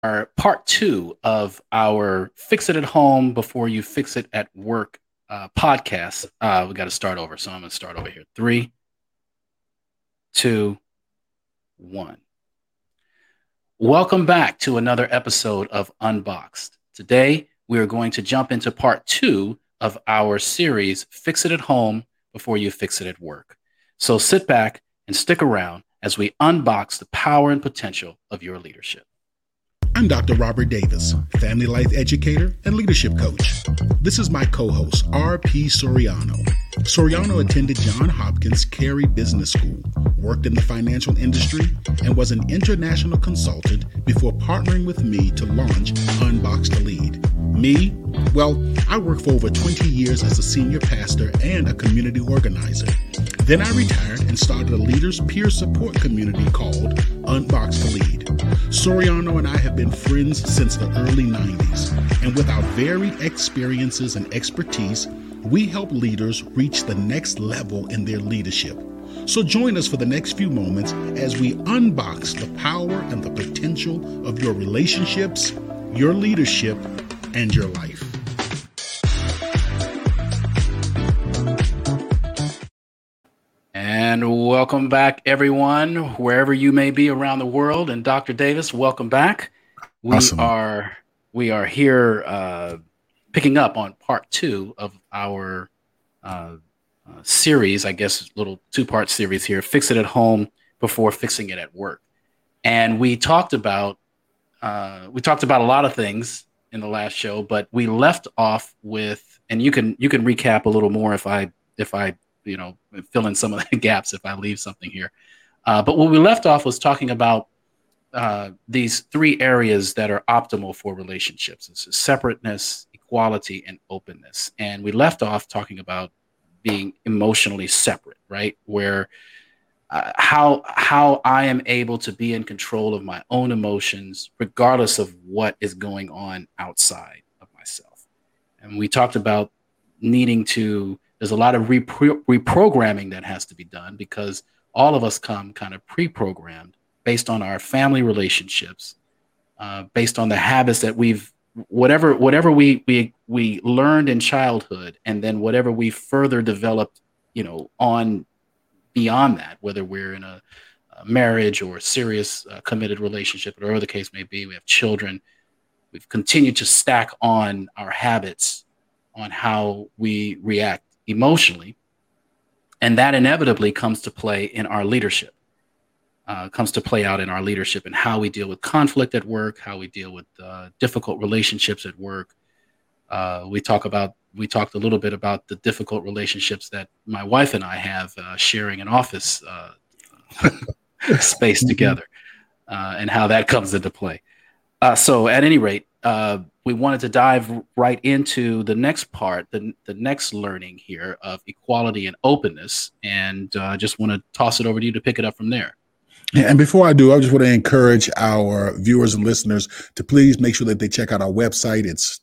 our part two of our Fix It at Home Before You Fix It at Work podcast. We got to start over. So I'm going to start over here. 3, 2, 1. Welcome back to another episode of Unboxed. Today, we are going to jump into part two of our series, Fix It at Home Before You Fix It at Work. So sit back and stick around as we unbox the power and potential of your leadership. I'm Dr. Robert Davis, family life educator and leadership coach. This is my co-host, R.P. Soriano. Soriano attended Johns Hopkins Carey Business School, worked in the financial industry, and was an international consultant before partnering with me to launch Unbox to Lead. Me? Well, I worked for over 20 years as a senior pastor and a community organizer. Then I retired and started a leaders peer support community called Unbox to Lead. Soriano and I have been friends since the early 90s, and with our varied experiences and expertise, we help leaders reach the next level in their leadership. So join us for the next few moments as we unbox the power and the potential of your relationships, your leadership, and your life. And welcome back, everyone, wherever you may be around the world. And Dr. Davis, welcome back. Awesome. We are here picking up on part two of our series, I guess, little two-part series here, Fix It at Home Before Fixing It at Work. And we talked about a lot of things in the last show, but we left off with, and you can recap a little more if I fill in some of the gaps if I leave something here. But what we left off was talking about these three areas that are optimal for relationships. It's separateness, equality, and openness. And we left off talking about being emotionally separate, right? Where how I am able to be in control of my own emotions, regardless of what is going on outside of myself. And we talked about there's a lot of reprogramming that has to be done because all of us come kind of pre-programmed based on our family relationships, based on the habits that whatever we learned in childhood, and then whatever we further developed, on beyond that, whether we're in a marriage or a serious committed relationship, or whatever the case may be, we have children, we've continued to stack on our habits on how we react emotionally. And that inevitably comes to play in our leadership, comes to play out in our leadership and how we deal with conflict at work, how we deal with difficult relationships at work. We talked a little bit about the difficult relationships that my wife and I have sharing an office space together, and how that comes into play. So at any rate, we wanted to dive right into the next part, the next learning here of equality and openness, and just want to toss it over to you to pick it up from there. And before I do, I just want to encourage our viewers and listeners to please make sure that they check out our website. It's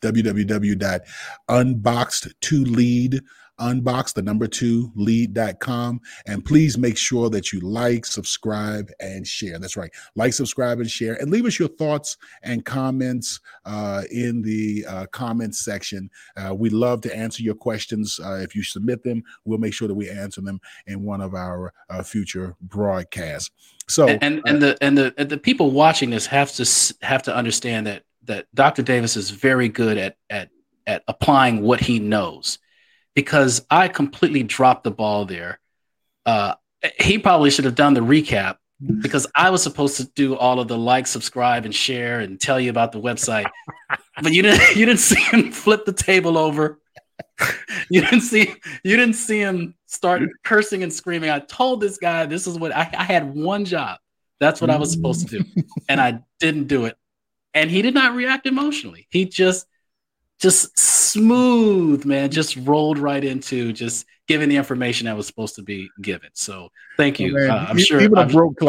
www.unboxed2lead.com. And please make sure that you like, subscribe, and share. That's right. Like, subscribe, and share. And leave us your thoughts and comments in the comments section. We love to answer your questions. If you submit them, we'll make sure that we answer them in one of our future broadcasts. So, and the people watching this have to understand that Dr. Davis is very good at applying what he knows, because I completely dropped the ball there. He probably should have done the recap, because I was supposed to do all of the like, subscribe, and share, and tell you about the website, but you didn't see him flip the table over. You didn't see him start cursing and screaming. I told this guy this is what I had one job. That's what I was supposed to do, and I didn't do it. And he did not react emotionally. He just smooth, man, just rolled right into just giving the information that was supposed to be given. So thank you. I'm sure even a broke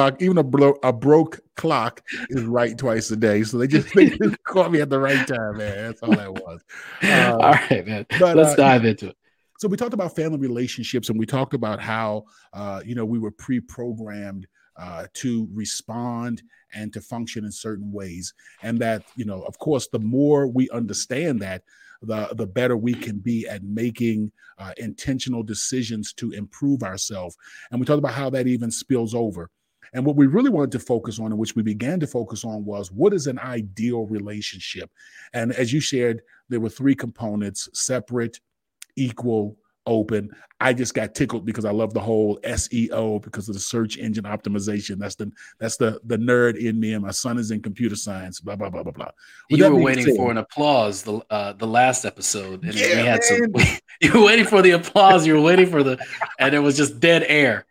clock is right twice a day. So they just caught me at the right time, man. That's all that was. All right, man. But let's dive into it. So we talked about family relationships, and we talked about how we were pre-programmed to respond and to function in certain ways. And that, of course, the more we understand that, the better we can be at making intentional decisions to improve ourselves. And we talked about how that even spills over. And what we really wanted to focus on, and which we began to focus on, was what is an ideal relationship? And as you shared, there were 3 components: separate, equal, open. I just got tickled because I love the whole SEO because of the search engine optimization. That's the nerd in me, and my son is in computer science. Blah blah blah blah blah. You were waiting for an applause the last episode, and we had you were waiting for the applause. You were waiting for and it was just dead air.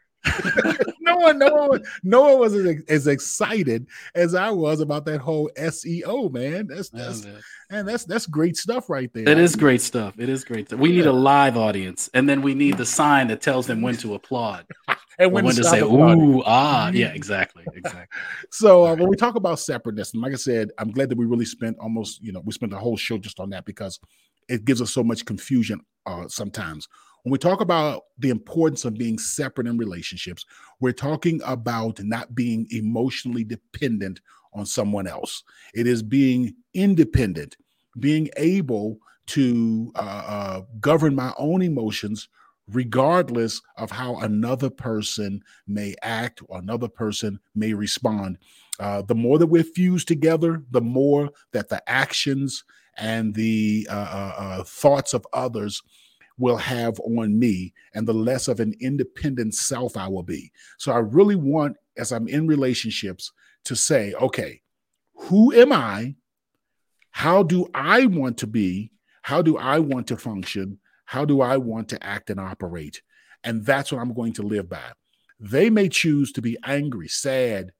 No one was as excited as I was about that whole SEO, man. That's great stuff right there. It is great stuff. We need a live audience, and then we need the sign that tells them when to applaud and when to say "ooh, ah." Yeah, exactly. So when we talk about separateness, and like I said, I'm glad that we really spent we spent the whole show just on that, because it gives us so much confusion sometimes. When we talk about the importance of being separate in relationships, we're talking about not being emotionally dependent on someone else. It is being independent, being able to govern my own emotions regardless of how another person may act or another person may respond. The more that we're fused together, the more that the actions and the thoughts of others will have on me, and the less of an independent self I will be. So I really want, as I'm in relationships, to say, okay, who am I? How do I want to be? How do I want to function? How do I want to act and operate? And that's what I'm going to live by. They may choose to be angry, sad,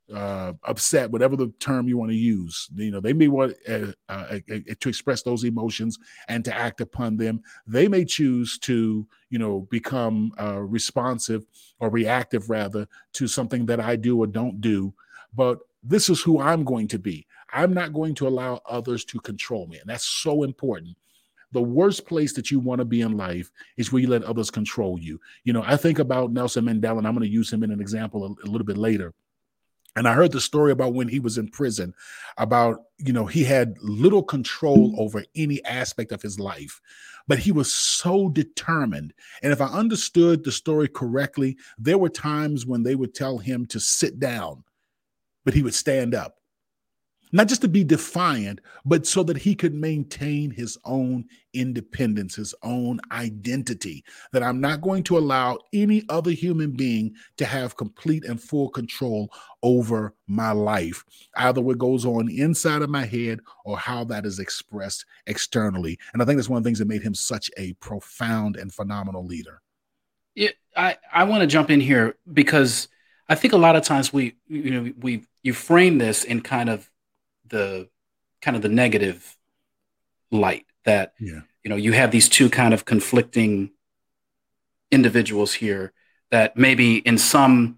upset, whatever the term you want to use. They may want to express those emotions and to act upon them. They may choose to, become responsive or reactive rather to something that I do or don't do. But this is who I'm going to be. I'm not going to allow others to control me. And that's so important. The worst place that you want to be in life is where you let others control you. I think about Nelson Mandela, and I'm going to use him in an example a little bit later. And I heard the story about when he was in prison, about, he had little control over any aspect of his life, but he was so determined. And if I understood the story correctly, there were times when they would tell him to sit down, but he would stand up. Not just to be defiant, but so that he could maintain his own independence, his own identity, that I'm not going to allow any other human being to have complete and full control over my life, either what goes on inside of my head or how that is expressed externally. And I think that's one of the things that made him such a profound and phenomenal leader. Yeah, I want to jump in here because I think a lot of times you frame this in kind of the negative light that, you have these two kind of conflicting individuals here that maybe in some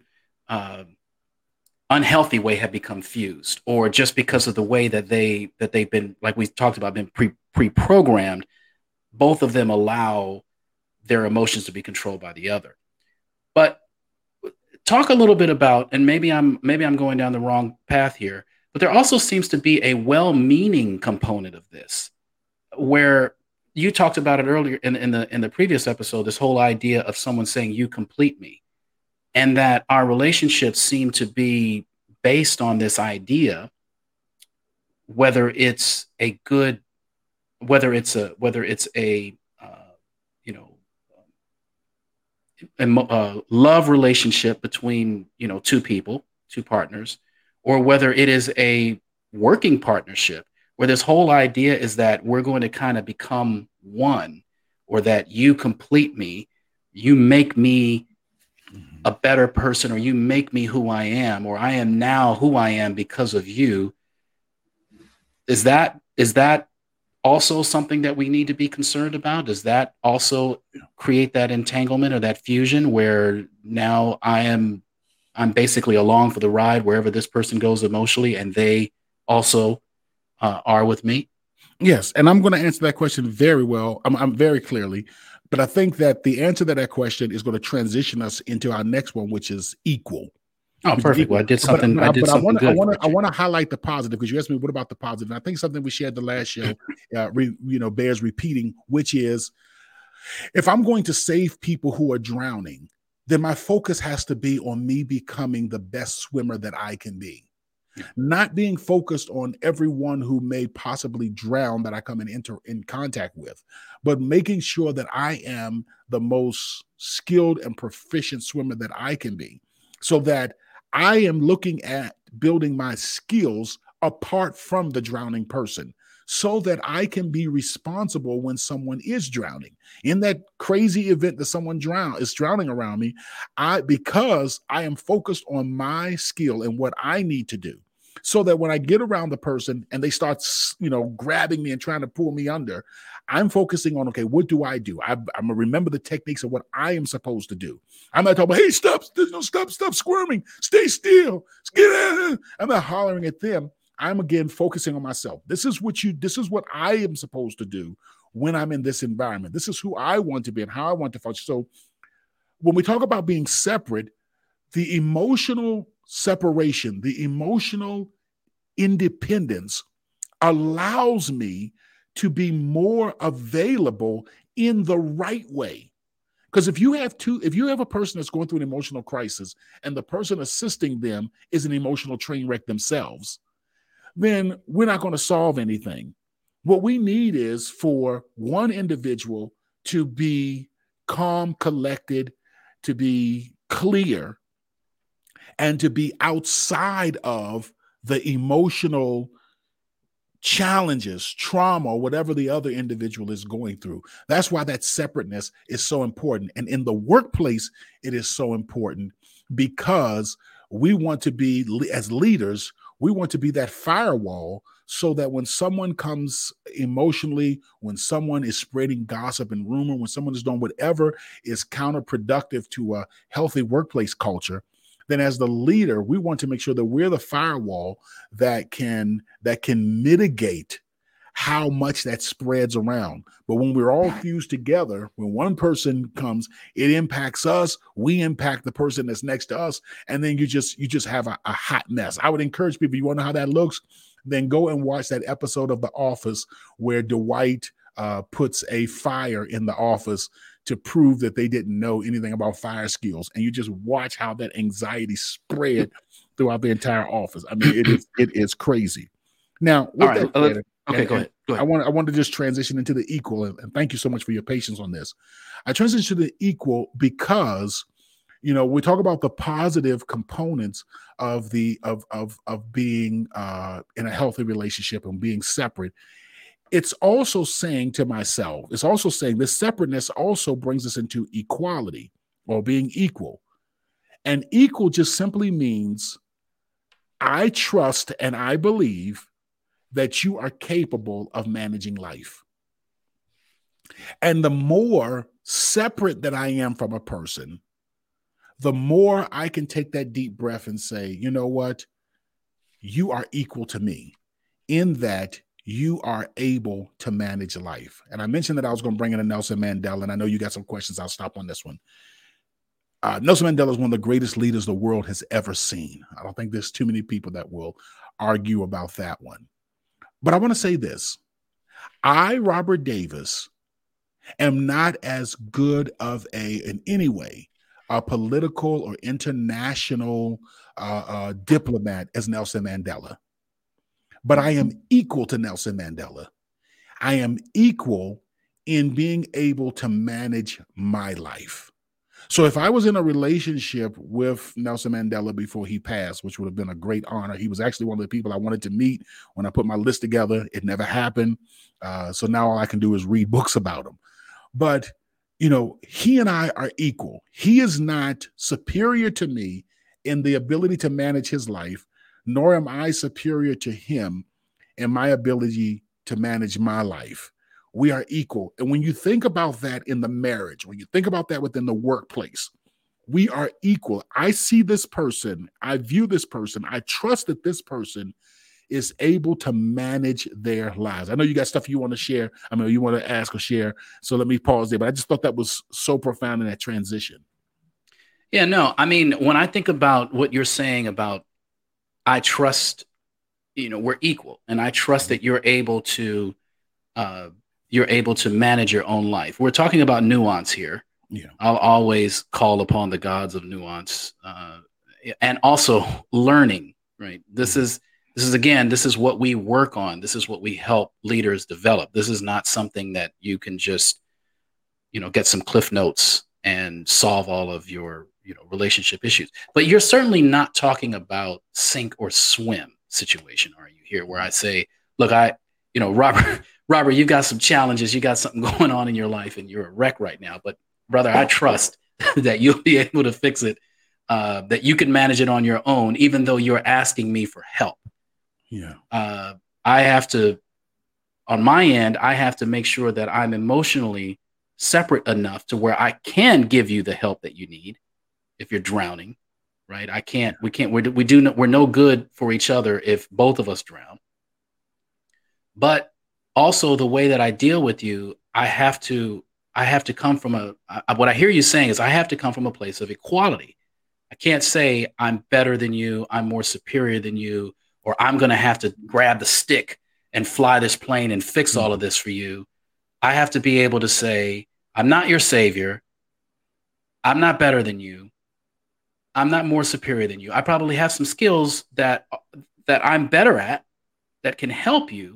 unhealthy way have become fused, or just because of the way that they've been, like we talked about, been pre-programmed, both of them allow their emotions to be controlled by the other. But talk a little bit about, and maybe I'm going down the wrong path here, but there also seems to be a well-meaning component of this, where you talked about it earlier in the previous episode, this whole idea of someone saying, "You complete me," and that our relationships seem to be based on this idea, whether it's a love relationship between two people, two partners, or whether it is a working partnership where this whole idea is that we're going to kind of become one, or that you complete me, you make me a better person, or you make me who I am, or I am now who I am because of you. Is that also something that we need to be concerned about? Does that also create that entanglement or that fusion where now I'm basically along for the ride wherever this person goes emotionally, and they also are with me? Yes, and I'm going to answer that question very well. I'm very clearly, but I think that the answer to that question is going to transition us into our next one, which is equal. Oh, perfect. Well, I did something. But I did I something want to good. I want to highlight the positive, because you asked me what about the positive. And I think something we shared the last show, bears repeating, which is, if I'm going to save people who are drowning, then my focus has to be on me becoming the best swimmer that I can be. Not being focused on everyone who may possibly drown that I come in contact with, but making sure that I am the most skilled and proficient swimmer that I can be, so that I am looking at building my skills apart from the drowning person, so that I can be responsible when someone is drowning. In that crazy event that someone is drowning around me, because I am focused on my skill and what I need to do, so that when I get around the person and they start, grabbing me and trying to pull me under, I'm focusing on, okay, what do I do? I'm going to remember the techniques of what I am supposed to do. I'm not talking about, hey, stop squirming, stay still, get out. I'm not hollering at them. I'm again focusing on myself. This is what I am supposed to do when I'm in this environment. This is who I want to be and how I want to function. So when we talk about being separate, the emotional separation, the emotional independence allows me to be more available in the right way. Because if you have a person that's going through an emotional crisis and the person assisting them is an emotional train wreck themselves, then we're not going to solve anything. What we need is for one individual to be calm, collected, to be clear, and to be outside of the emotional challenges, trauma, or whatever the other individual is going through. That's why that separateness is so important. And in the workplace, it is so important, because we want to be, as leaders, we want to be that firewall, so that when someone comes emotionally, when someone is spreading gossip and rumor, when someone is doing whatever is counterproductive to a healthy workplace culture, then as the leader, we want to make sure that we're the firewall that can mitigate how much that spreads around. But when we're all fused together, when one person comes, it impacts us, we impact the person that's next to us, and then you just have a hot mess. I would encourage people, you want to know how that looks? Then go and watch that episode of The Office where Dwight puts a fire in the office to prove that they didn't know anything about fire skills. And you just watch how that anxiety spread throughout the entire office. I mean, it is crazy. Now, with all right, that, okay, go ahead. I want to just transition into the equal, and thank you so much for your patience on this. I transition to the equal because, we talk about the positive components of being in a healthy relationship and being separate. It's also saying to myself, it's also saying this separateness also brings us into equality, or being equal. And equal just simply means I trust and I believe that you are capable of managing life. And the more separate that I am from a person, the more I can take that deep breath and say, you know what? You are equal to me in that you are able to manage life. And I mentioned that I was going to bring in a Nelson Mandela, and I know you got some questions. I'll stop on this one. Nelson Mandela is one of the greatest leaders the world has ever seen. I don't think there's too many people that will argue about that one. But I want to say this. I, Robert Davis, am not as good of in any way, a political or international diplomat as Nelson Mandela. But I am equal to Nelson Mandela. I am equal in being able to manage my life. So if I was in a relationship with Nelson Mandela before he passed, which would have been a great honor, he was actually one of the people I wanted to meet when I put my list together. It never happened. So now all I can do is read books about him. But, he and I are equal. He is not superior to me in the ability to manage his life, nor am I superior to him in my ability to manage my life. We are equal. And when you think about that in the marriage, when you think about that within the workplace, we are equal. I see this person, I view this person, I trust that this person is able to manage their lives. I know you got stuff you want to share. I mean, you want to ask or share. So let me pause there. But I just thought that was so profound in that transition. Yeah, no, I mean, when I think about what you're saying about, I trust, we're equal, and I trust that uh, you're able to manage your own life. We're talking about nuance here. Yeah. I'll always call upon the gods of nuance, and also learning. Right. This is what we work on. This is what we help leaders develop. This is not something that you can just, get some cliff notes and solve all of your, relationship issues. But you're certainly not talking about sink or swim situation, are you? Here, where I say, look, Robert, Robert, you got some challenges. You got something going on in your life, and you're a wreck right now. But brother, I trust that you'll be able to fix it. That you can manage it on your own, even though you're asking me for help. Yeah. I have to, on my end, I have to make sure that I'm emotionally separate enough to where I can give you the help that you need if you're drowning, right? We're no good for each other if both of us drown. But also the way that I deal with you, I have to come from what I hear you saying is I have to come from a place of equality. I can't say I'm better than you, I'm more superior than you, or I'm going to have to grab the stick and fly this plane and fix all of this for you. I have to be able to say, I'm not your savior. I'm not better than you. I'm not more superior than you. I probably have some skills that I'm better at that can help you,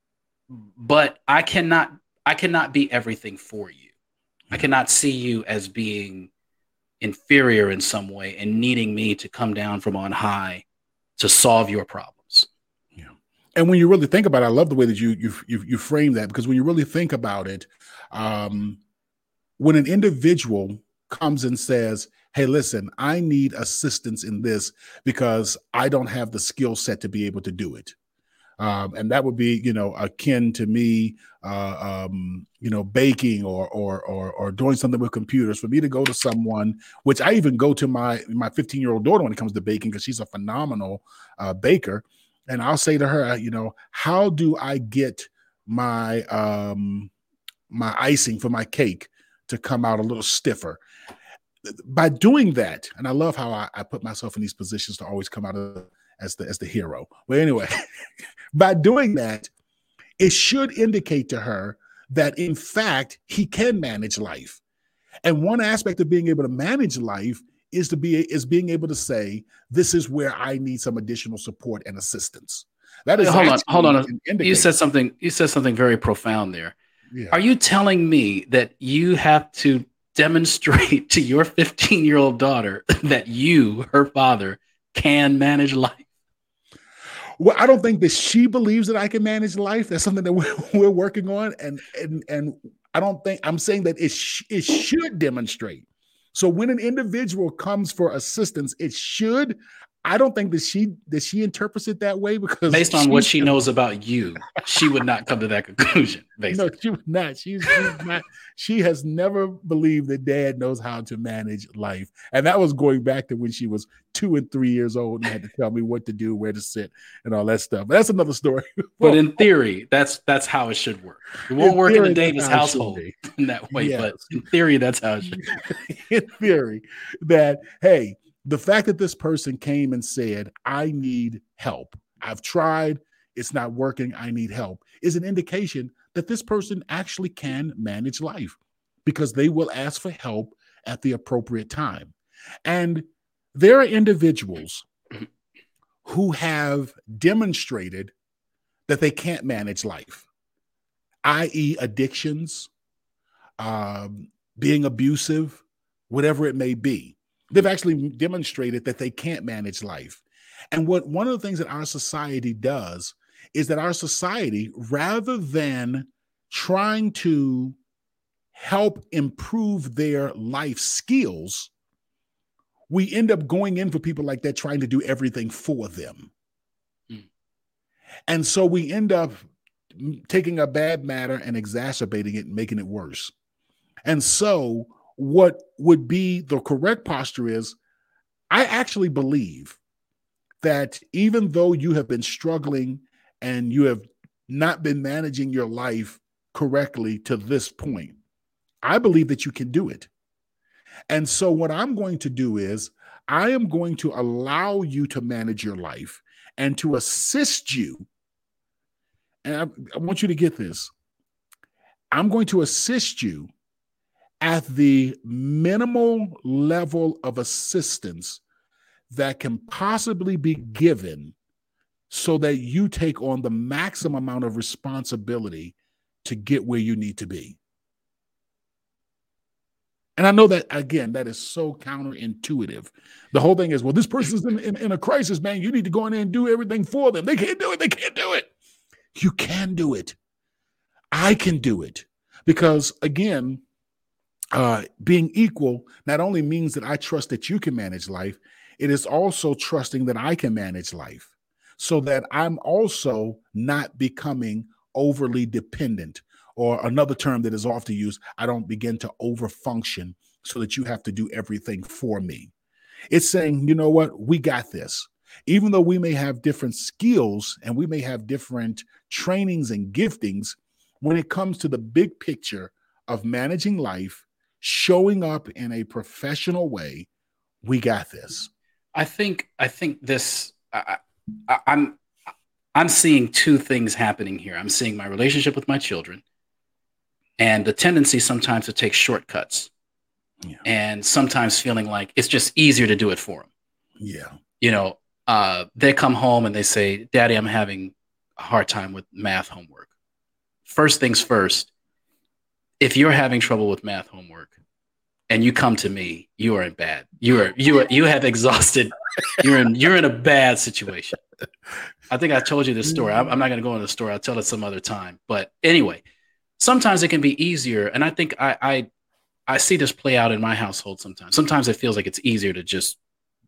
but I cannot be everything for you. I cannot see you as being inferior in some way and needing me to come down from on high to solve your problems. Yeah. And when you really think about it, I love the way that you frame that, because when you really think about it, when an individual comes and says, hey, listen, I need assistance in this because I don't have the skill set to be able to do it. And that would be, akin to me, baking or doing something with computers. For me to go to someone, which I even go to my 15-year-old daughter when it comes to baking, because she's a phenomenal baker, and I'll say to her, how do I get my my icing for my cake to come out a little stiffer? By doing that, and I love how I put myself in these positions to always come out as the hero. But anyway, by doing that, it should indicate to her that, in fact, he can manage life. And one aspect of being able to manage life is being able to say, this is where I need some additional support and assistance. That is hold on. You said something very profound there. Yeah. Are you telling me that you have to demonstrate to your 15-year-old daughter that you, her father, can manage life? Well, I don't think that she believes that I can manage life. That's something that we're working on. And I don't think, I'm saying that it should demonstrate. So when an individual comes for assistance, it should. I don't think that she interprets it that way, because based on what she knows about you, she would not come to that conclusion. Basically. No, she would not. She's not. She has never believed that dad knows how to manage life, and that was going back to when she was 2 and 3 years old and had to tell me what to do, where to sit, and all that stuff. But that's another story. But in theory, that's how it should work. It won't work in the Davis household in that way, yes. But in theory, that's how it should work. In theory, that, hey, the fact that this person came and said, I need help, I've tried, it's not working, I need help, is an indication that this person actually can manage life, because they will ask for help at the appropriate time. And there are individuals who have demonstrated that they can't manage life, i.e. addictions, being abusive, whatever it may be. They've actually demonstrated that they can't manage life. And one of the things that our society does is that our society, rather than trying to help improve their life skills, we end up going in for people like that, trying to do everything for them. And so we end up taking a bad matter and exacerbating it and making it worse. And so what would be the correct posture is, I actually believe that even though you have been struggling and you have not been managing your life correctly to this point, I believe that you can do it. And so what I'm going to do is I am going to allow you to manage your life and to assist you. And I want you to get this. I'm going to assist you at the minimal level of assistance that can possibly be given so that you take on the maximum amount of responsibility to get where you need to be. And I know that, again, that is so counterintuitive. The whole thing is, well, this person's in a crisis, man. You need to go in there and do everything for them. They can't do it. They can't do it. You can do it. I can do it. Because, again, being equal not only means that I trust that you can manage life, it is also trusting that I can manage life so that I'm also not becoming overly dependent. Or another term that is often used, I don't begin to overfunction so that you have to do everything for me. It's saying, you know what, we got this. Even though we may have different skills and we may have different trainings and giftings, when it comes to the big picture of managing life, showing up in a professional way, we got this. I think this, I'm seeing two things happening here. I'm seeing my relationship with my children and the tendency sometimes to take shortcuts, and sometimes feeling like it's just easier to do it for them. Yeah. You know, they come home and they say, Daddy, I'm having a hard time with math homework. First things first, if you're having trouble with math homework and you come to me, you are in bad. You have exhausted. You're in a bad situation. I think I told you this story. I'm not going to go into the story. I'll tell it some other time. But anyway, sometimes it can be easier. And I think I see this play out in my household sometimes. Sometimes it feels like it's easier to just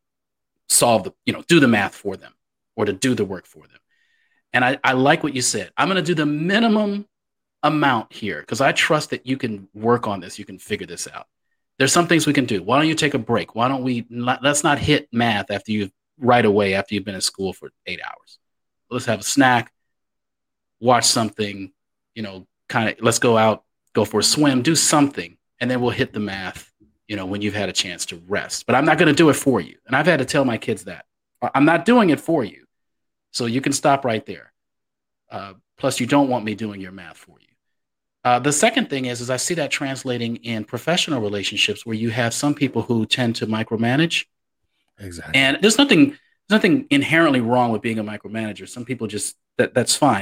do the math for them or to do the work for them. And I like what you said. I'm going to do the minimum amount here because I trust that you can work on this. You can figure this out. There's some things we can do. Why don't you take a break? Why don't let's not hit math right away after you've been in school for 8 hours. Let's have a snack, watch something, let's go out, go for a swim, do something, and then we'll hit the math, when you've had a chance to rest. But I'm not going to do it for you. And I've had to tell my kids that. I'm not doing it for you. So you can stop right there. Plus, you don't want me doing your math for you. The second thing is I see that translating in professional relationships where you have some people who tend to micromanage. Exactly. And there's nothing inherently wrong with being a micromanager. Some people just that's fine.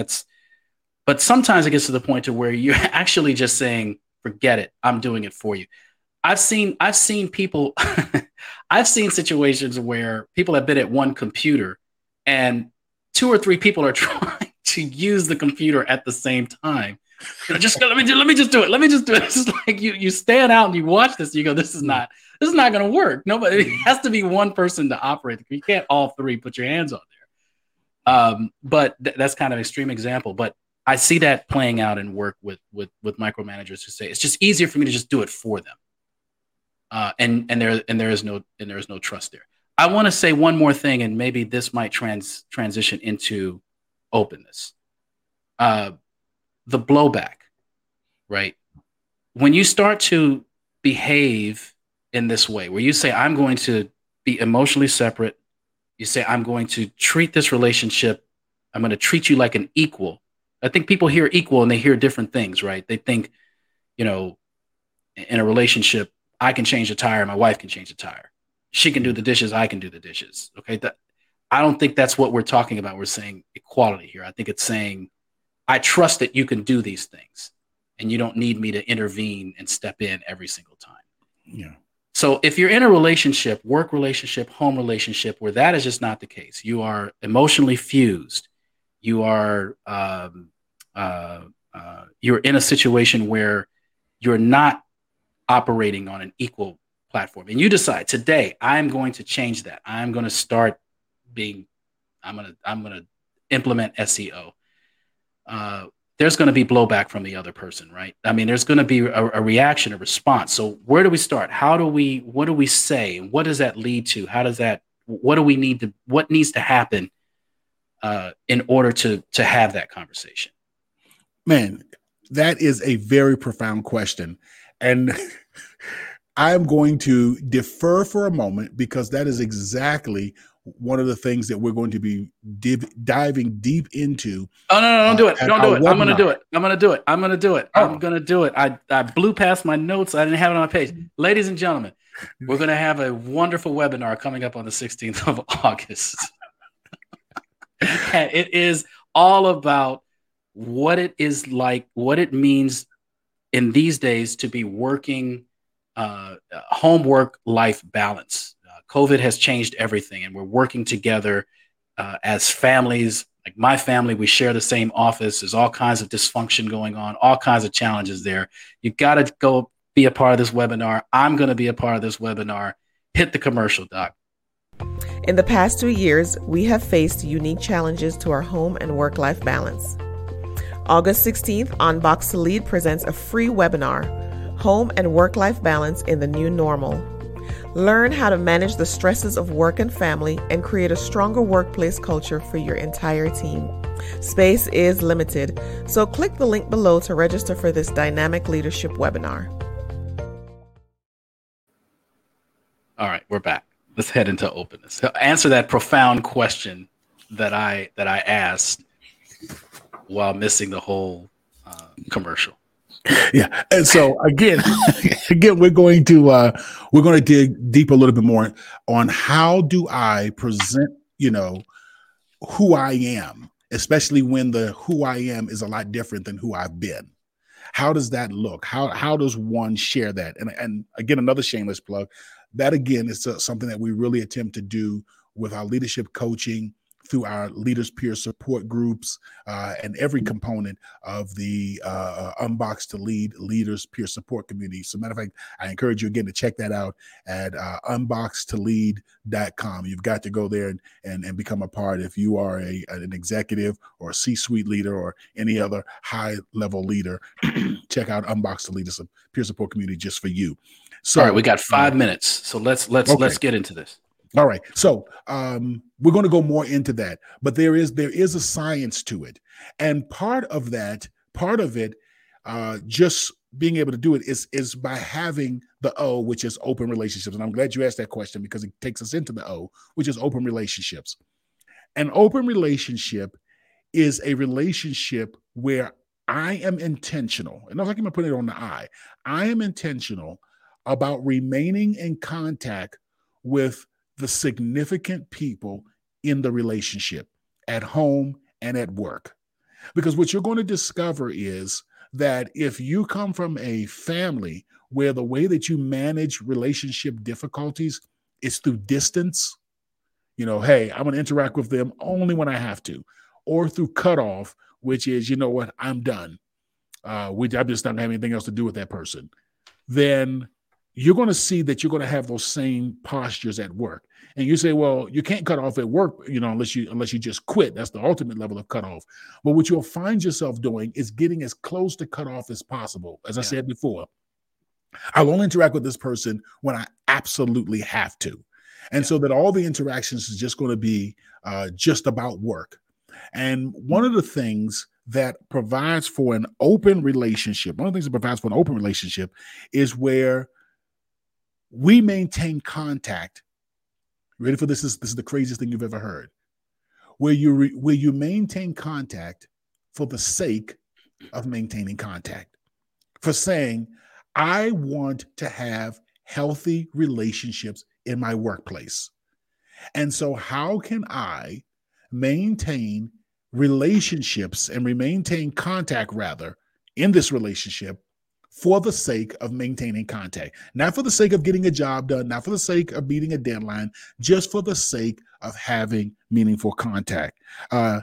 But sometimes it gets to the point to where you're actually just saying, forget it. I'm doing it for you. I've seen people, I've seen situations where people have been at one computer and 2 or 3 people are trying to use the computer at the same time. Just let me just do it. Let me just do it. It's just like you stand out and you watch this. And you go, this is not going to work. Nobody. It has to be one person to operate. You can't all 3 put your hands on there. But that's kind of an extreme example. But I see that playing out in work with micromanagers who say it's just easier for me to just do it for them. And there is no trust there. I want to say one more thing, and maybe this might transition into openness. The blowback, right? When you start to behave in this way, where you say, I'm going to be emotionally separate, you say, I'm going to treat this relationship, I'm going to treat you like an equal. I think people hear equal and they hear different things, right? They think, in a relationship, I can change a tire, my wife can change a tire. She can do the dishes, I can do the dishes. Okay. I don't think that's what we're talking about. We're saying equality here. I think it's saying, I trust that you can do these things and you don't need me to intervene and step in every single time. Yeah. So if you're in a relationship, work relationship, home relationship, where that is just not the case, you are emotionally fused. You are, you're in a situation where you're not operating on an equal platform and you decide today, I'm going to change that. I'm going to start I'm going to implement SEO. There's going to be blowback from the other person, right? I mean, there's going to be a reaction, a response. So where do we start? What do we say? And what does that lead to? What needs to happen in order to have that conversation? Man, that is a very profound question. And I'm going to defer for a moment because that is exactly one of the things that we're going to be diving deep into. Oh, no, don't do it. Don't do it. Webinar. I'm going to do it. I'm going to do it. I'm going to do it. Oh. I'm going to do it. I blew past my notes. I didn't have it on my page. Ladies and gentlemen, we're going to have a wonderful webinar coming up on the 16th of August. And it is all about what it is like, what it means in these days to be working homework-life balance. COVID has changed everything, and we're working together as families. Like my family, we share the same office. There's all kinds of dysfunction going on, all kinds of challenges there. You got to go be a part of this webinar. I'm going to be a part of this webinar. Hit the commercial, Doc. In the past 2 years, we have faced unique challenges to our home and work-life balance. August 16th, Unbox to Lead presents a free webinar, Home and Work-Life Balance in the New Normal. Learn how to manage the stresses of work and family and create a stronger workplace culture for your entire team. Space is limited, so click the link below to register for this dynamic leadership webinar. All right, we're back. Let's head into openness. So answer that profound question that I asked while missing the whole commercial. Yeah, and so again, we're going to dig deep a little bit more on how do I present, who I am, especially when the who I am is a lot different than who I've been. How does that look? How does one share that? And again, another shameless plug. That again is something that we really attempt to do with our leadership coaching, through our leaders peer support groups, and every component of the Unbox to Lead leaders peer support community. So matter of fact, I encourage you again to check that out at unboxtolead.com. You've got to go there and become a part. If you are an executive or a C-suite leader or any other high-level leader, check out Unbox to Lead. It's a peer support community just for you. So, all right, we got 5 minutes, so let's get into this. All right. So we're going to go more into that, but there is a science to it. And part of it, just being able to do it is by having the O, which is open relationships. And I'm glad you asked that question because it takes us into the O, which is open relationships. An open relationship is a relationship where I am intentional. And I'm not going to put it on the I. I am intentional about remaining in contact with the significant people in the relationship at home and at work. Because what you're going to discover is that if you come from a family where the way that you manage relationship difficulties is through distance, hey, I'm going to interact with them only when I have to, or through cutoff, which is, you know what, I'm done. I'm just not having anything else to do with that person. Then you're going to see that you're going to have those same postures at work. And you say, well, you can't cut off at work, unless you just quit. That's the ultimate level of cutoff. But what you'll find yourself doing is getting as close to cutoff as possible. As I said before, I'll only interact with this person when I absolutely have to. And so that all the interactions is just going to be just about work. And one of the things that provides for an open relationship, is where we maintain contact. Ready for this? This is the craziest thing you've ever heard. Where you maintain contact for the sake of maintaining contact. For saying, I want to have healthy relationships in my workplace. And so how can I maintain relationships and maintain contact rather in this relationship for the sake of maintaining contact, not for the sake of getting a job done, not for the sake of meeting a deadline, just for the sake of having meaningful contact. That's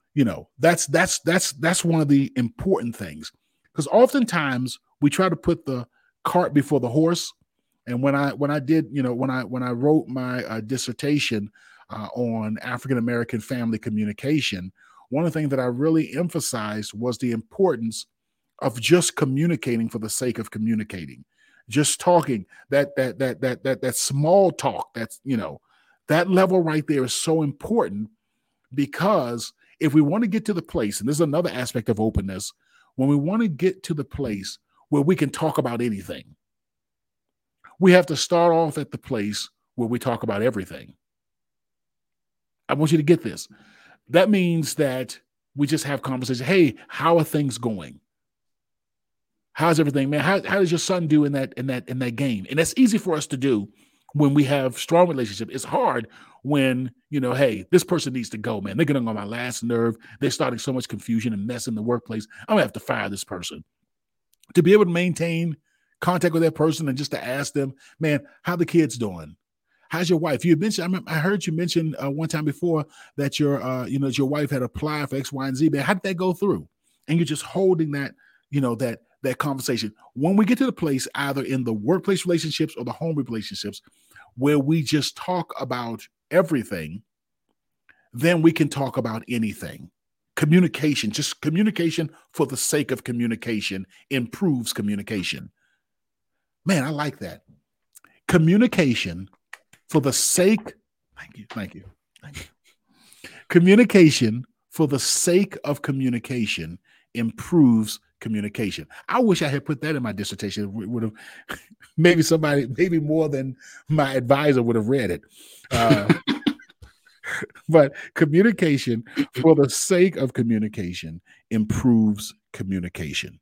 one of the important things, because oftentimes we try to put the cart before the horse. And when I wrote my dissertation on African American family communication, one of the things that I really emphasized was the importance of just communicating for the sake of communicating, just talking, that small talk, that level right there is so important, because if we want to get to the place, and this is another aspect of openness, when we want to get to the place where we can talk about anything, we have to start off at the place where we talk about everything. I want you to get this. That means that we just have conversation. Hey, how are things going? How's everything, man? How does your son do in that game? And that's easy for us to do when we have strong relationship. It's hard when, hey, this person needs to go, man. They're getting on my last nerve. They're starting so much confusion and mess in the workplace. I'm gonna have to fire this person. To be able to maintain contact with that person and just to ask them, man, how the kids doing? How's your wife? You mentioned, I heard you mention one time before that your wife had applied for X, Y, and Z. Man, how did that go through? And you're just holding that, that conversation. When we get to the place, either in the workplace relationships or the home relationships, where we just talk about everything, then we can talk about anything. Communication, just communication for the sake of communication improves communication. Man, I like that. Communication for the sake, thank you. Communication for the sake of communication improves communication. I wish I had put that in my dissertation. It would have maybe more than my advisor would have read it. But communication for the sake of communication improves communication.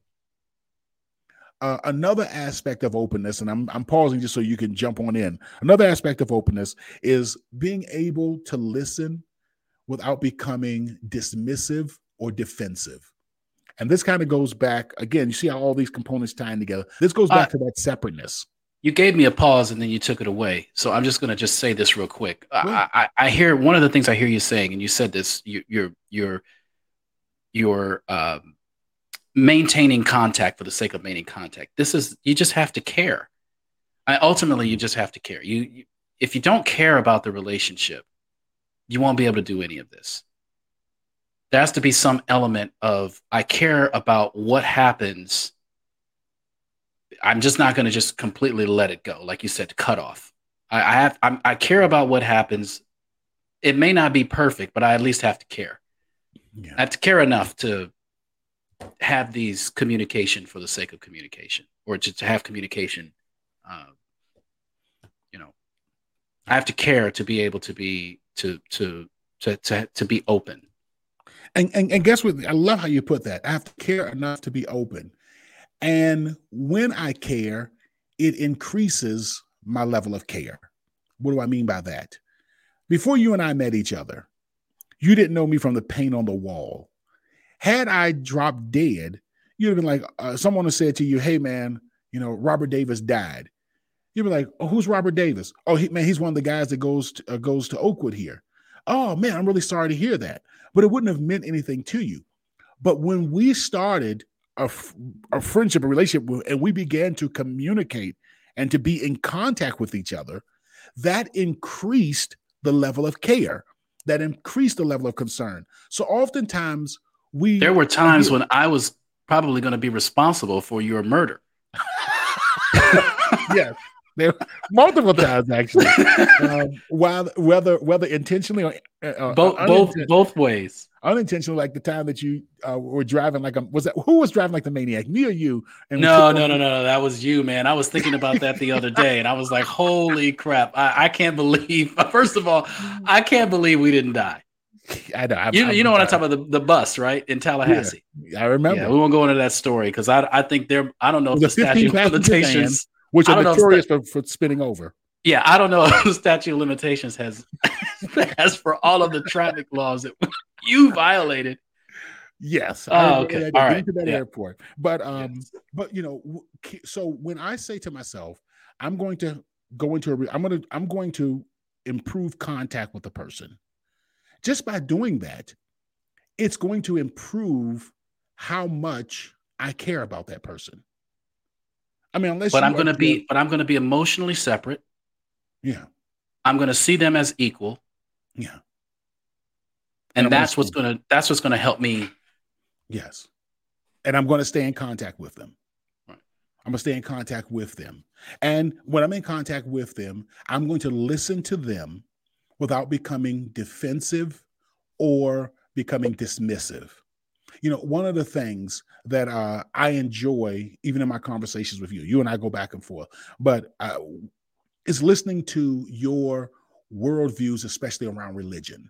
Another aspect of openness, and I'm pausing just so you can jump on in. Another aspect of openness is being able to listen without becoming dismissive or defensive. And this kind of goes back, again, you see how all these components tying together. This goes back to that separateness. You gave me a pause and then you took it away. So I'm just going to just say this real quick. I hear one of the things I hear you saying, and you said this, you're maintaining contact for the sake of maintaining contact. You just have to care. Ultimately, you just have to care. If you don't care about the relationship, you won't be able to do any of this. There has to be some element of, I care about what happens. I'm just not going to just completely let it go. Like you said, cut off. I care about what happens. It may not be perfect, but I at least have to care. Yeah. I have to care enough to have these communication for the sake of communication, or just to have communication. I have to care to be able to be to be open. And guess what? I love how you put that. I have to care enough to be open. And when I care, it increases my level of care. What do I mean by that? Before you and I met each other, you didn't know me from the paint on the wall. Had I dropped dead, you'd have been like, someone has said to you, hey, man, Robert Davis died. You'd be like, oh, who's Robert Davis? Oh, he's one of the guys that goes to Oakwood here. Oh, man, I'm really sorry to hear that. But it wouldn't have meant anything to you. But when we started a friendship, a relationship, and we began to communicate and to be in contact with each other, that increased the level of care, that increased the level of concern. So oftentimes there were times when I was probably going to be responsible for your murder. Yes. There multiple times actually, whether intentionally or both ways. Unintentionally, like the time that you were driving who was driving like the maniac, me or you? And no, that was you, man. I was thinking about that the other day, and I was like, holy crap! I can't believe. First of all, I can't believe we didn't die. I know. You know what I'm talking about, the bus, right, in Tallahassee. Yeah, I remember. Yeah, we won't go into that story because I think I don't know if the statute of limitations. Which are notorious for spinning over. Yeah, I don't know if the statute of limitations has for all of the traffic laws that you violated. Yes. Oh, okay. All right. To that airport. But so when I say to myself, I'm going to improve contact with the person. Just by doing that, it's going to improve how much I care about that person. I mean, I'm going to be emotionally separate. Yeah. I'm going to see them as equal. Yeah. And that's what's going to help me. Yes. And I'm going to stay in contact with them. Right. I'm going to stay in contact with them. And when I'm in contact with them, I'm going to listen to them without becoming defensive or becoming dismissive. one of the things that I enjoy, even in my conversations with you and I go back and forth, but is listening to your worldviews, especially around religion,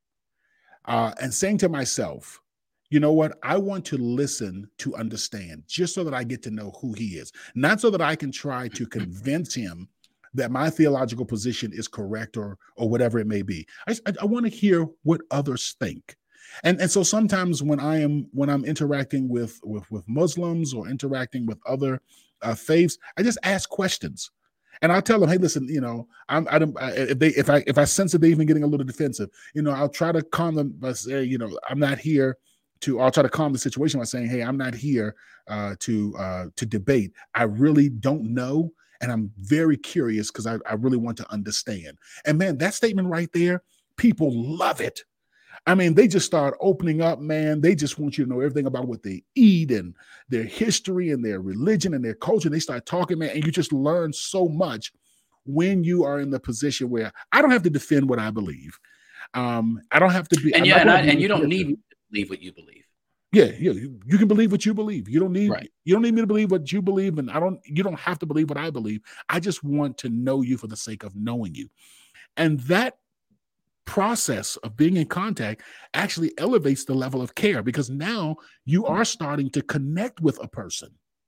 and saying to myself, you know what? I want to listen to understand, just so that I get to know who he is, not so that I can try to convince him that my theological position is correct or whatever it may be. I want to hear what others think. And so sometimes when I'm interacting with Muslims or interacting with other faiths, I just ask questions. And I'll tell them, hey, listen, if I sense that they're even getting a little defensive, I'll try to calm them by saying, I'm not here I'll try to calm the situation by saying, hey, I'm not here to debate. I really don't know. And I'm very curious because I really want to understand. And man, that statement right there, people love it. I mean, they just start opening up, man. They just want you to know everything about what they eat and their history and their religion and their culture. And they start talking, man, and you just learn so much when you are in the position where I don't have to defend what I believe. I don't have to be. And you don't need to believe what you believe. Yeah, you can believe what you believe. You don't need me to believe what you believe, and you don't have to believe what I believe. I just want to know you for the sake of knowing you. And that process of being in contact actually elevates the level of care, because now you are starting to connect with a person.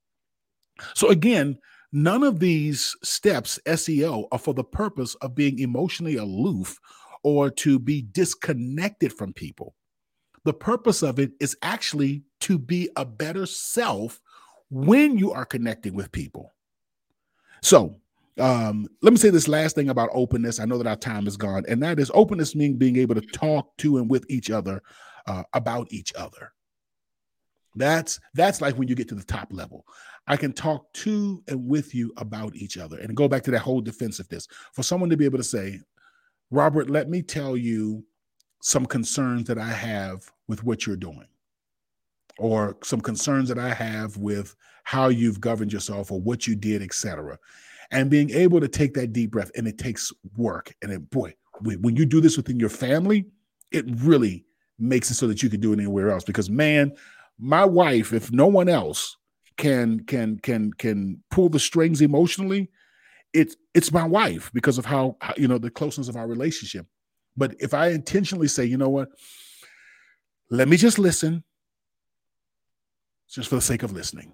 So again, none of these steps, SEO, are for the purpose of being emotionally aloof or to be disconnected from people. The purpose of it is actually to be a better self when you are connecting with people. So let me say this last thing about openness. I know that our time is gone, and that is openness meaning being able to talk to and with each other about each other. That's like when you get to the top level. I can talk to and with you about each other, and go back to that whole defensiveness. For someone to be able to say, Robert, let me tell you some concerns that I have with what you're doing, or some concerns that I have with how you've governed yourself or what you did, etc. And being able to take that deep breath, and it takes work. And when you do this within your family, it really makes it so that you can do it anywhere else. Because man, my wife, if no one else can pull the strings emotionally, it's my wife, because of how the closeness of our relationship. But if I intentionally say, you know what, let me just listen, just for the sake of listening.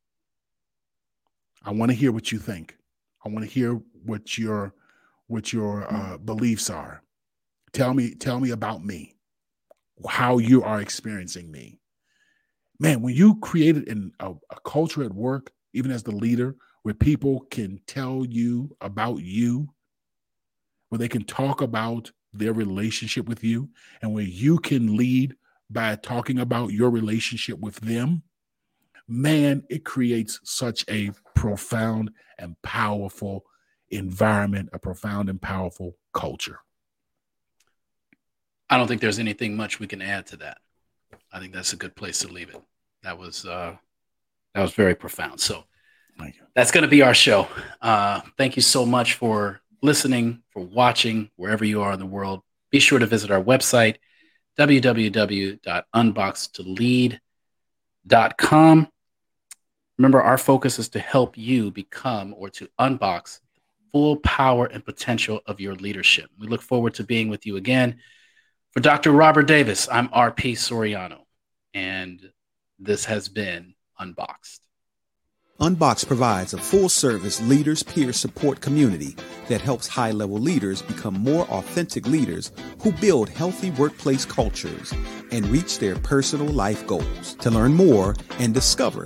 I want to hear what you think. I want to hear what your beliefs are. Tell me about me, how you are experiencing me. Man, when you created a culture at work, even as the leader, where people can tell you about you, where they can talk about their relationship with you, and where you can lead by talking about your relationship with them, man, it creates such a profound and powerful environment, a profound and powerful culture. I don't think there's anything much we can add to that. I think that's a good place to leave it. That was very profound. So that's going to be our show. Thank you so much for listening, for watching, wherever you are in the world. Be sure to visit our website, www.unboxtolead.com. Remember, our focus is to help you become, or to unbox, full power and potential of your leadership. We look forward to being with you again. For Dr. Robert Davis, I'm RP Soriano, and this has been Unboxed. Unboxed provides a full-service leaders peer support community that helps high-level leaders become more authentic leaders who build healthy workplace cultures and reach their personal life goals. To learn more and discover